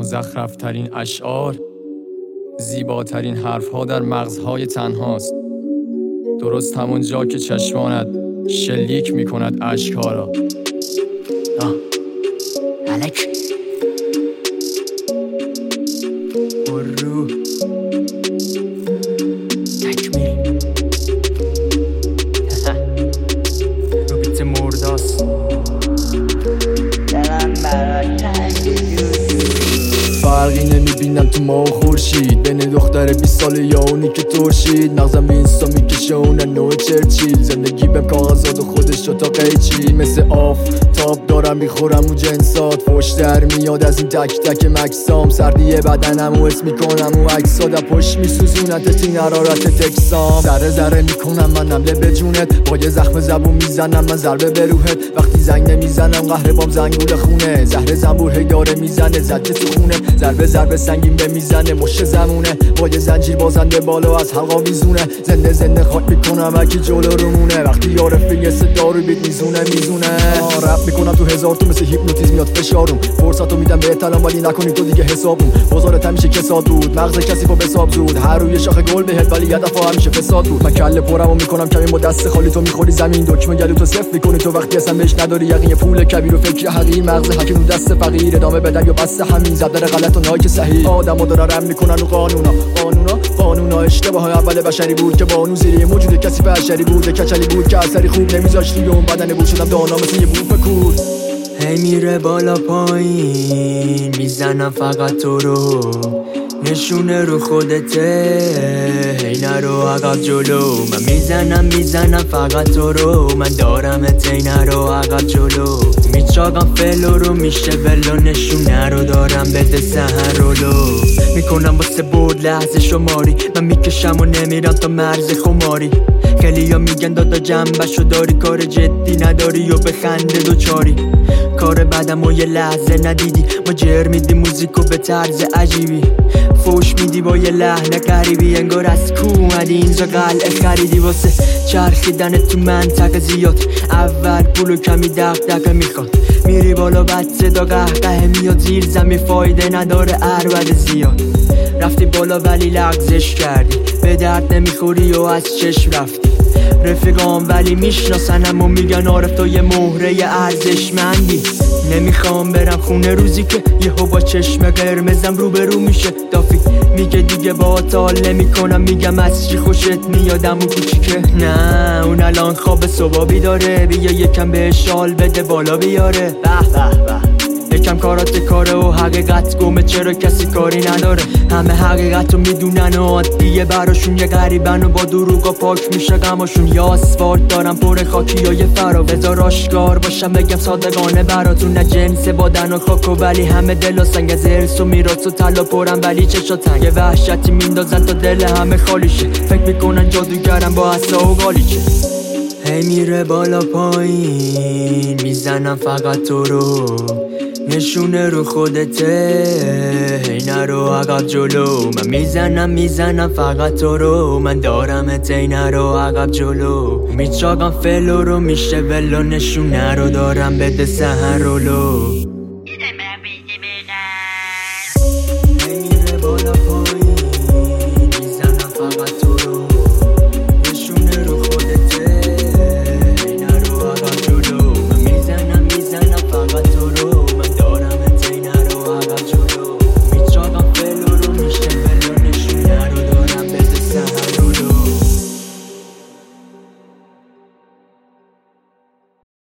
مزخرفترین اشعار، زیباترین حرفها در مغزهای تنهاست. درست همون جا که چشمانت شلیک میکند اشکها را. الک برو تکمیل رو بیت مرداست دلم برای فرقی نمیبینم تو ما و خورشید، بین دختر 20 ساله یا اونی که ترشید. مغزم اینستا میکشه اون نوع چرچیل، زندگی بهم کاغذات و خودش رو تا قیچی. مثل آفتاب دارم میخورم و جنسات، فوش در میاد از این تک تک مکسام. سردی بدنم و حس میکنم و عکسا در پشت میسوزونت این حرارت تکسام. ذره ذره میکنم منم لب جونت، با یه زخم زبون میزنم من ضربه به روحت. وقتی زنگ نمیزنم قهر بام زنگول خونه، زهر زنبور هی داره میزنه زجه تو خونه. ضربه ضربه سنگین به میزنه مشه زمونه، با یه زنجیر بازنده بالا از حلقا میزونه. زنده زنده خاک میکنم اکی جلو رومونه، وقتی یاره فیه صدا رو بیت میزونه. رپ میکنم تو هزار تو مثل هیپنوتیزم میاد فشارم. فرصتو میدم به احترام ولی نکنی تو دیگه حسابم. بازارت همیشه کساد بود، مغز کسی با حساب زود. هر روی شاخ گل بهت ولی یه دفعه همیشه فساد بود. من کله پرمو میکنم کمی با دست خالی، تو میخوری زمین دکمه گلو تو صفر میکنی. تو وقتی اصلا بهش نداری یقین، پول کبیر و فکر حقیر. مغز حکیم رو دست فقیر، ادامه بدن یا بس همین زدر غلط و نایک صحیح. آدمو دارن میکنن و قانونا اشتباه اول بشری بود که بانو زیری موجود کسی بشری بود. کچلی بود که اثری خوب نمیذاشت روی اون بدن بود. شدم دانا مثل یه بوف کود، هی میره بالا پایین میزنم فقط تو رو، نشونه رو خودته هی نرو عقب جلو. من میزنم فقط تو رو، من دارمت هی نرو عقب جلو. میچاقم فلو رو میشه ولو، نشونه رو دارم بده سهر رولو. میکنم واسه برد لحظه شماری، من میکشم و نمیرم تا مرز خماری. خیلی ها میگن دادا جنبشو داری، کار جدی نداری و به خنده دوچاری. کار بعدم و یه لحظه ندیدی، ما جر میدی موزیکو به طرز عجیبی. فوش میدی با یه لحن غریبی، انگار از کو اومدی اینجا قلعه خریدی. واسه چرخیدن تو منطقه زیاد، اول پول و کمی دغدغه میخواد. میری بالا بعد صدا قهقه میاد، زیر زمین فایده نداره عربد زیاد. رفتی بالا ولی لغزش کردی، به درد نمیخوری و از چشم رفتی. رفیقام ولی میشناسنم و میگن عارف تو یه مهره ارزشمندی. نمیخوام برم خونه روزی که یهو با چشم قرمزم روبرو میشه دافی. میگه دیگه با حال نمیکنم، میگم از چی خوشت میادم و کوچیکه. نه اون الان خواب صبحی داره، بیا یکم بهش شال بده بالا بیاره. به یکم کارات کاره و حقیقت گمه، چرا کسی کاری نداره. همه حقیقت رو میدونن و عادیه براشون، یه غریبن و با دروغا پاک میشه غماشون. یا آسفالت دارم پر خاکی یا یه فرا، بذار آشکار باشم بگم صادقانه براتون. نه جنس بادن و خاکو ولی همه دل و سنگ، از ارث و میراث و طلا پرم ولی چشا تنگ. یه وحشتی میندازن تا دل همه خالی شه، فکر میکنن جادوگرم با عصا و گالیچه. هی میره بالا پایین میزنم فقط تو رو، نشونه رو خودته هی نرو عقب جلو. من میزنم فقط تو رو، من دارمت هی نرو عقب جلو. میچاقم فلو رو میشه ولو، نشونه رو دارم بده سهر رولو.